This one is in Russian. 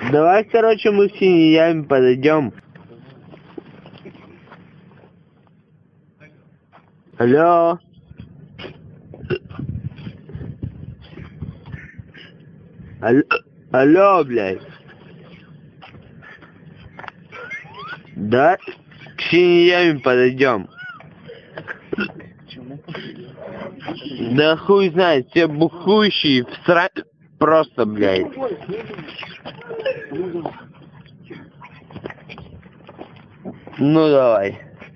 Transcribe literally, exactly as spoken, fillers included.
Давай, короче, мы к синьями подойдем. Алло. Алло, алло, блядь. Да? К синьями подойдем. Да хуй знает, все бухущие, всра... Просто, блядь. Ну давай.